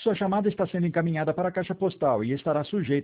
Sua chamada está sendo encaminhada para a caixa postal e estará sujeita